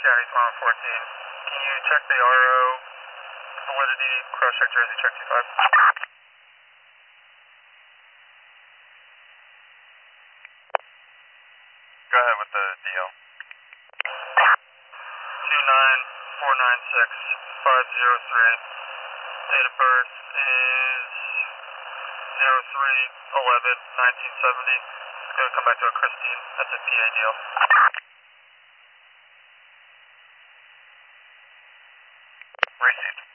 County 114. Can you check the RO validity, cross-check Jersey, check 25? Go ahead with the DL. 29496-503. Date of birth is 03/11/1970. It's going to come back to a Christine. That's a PA deal. Received.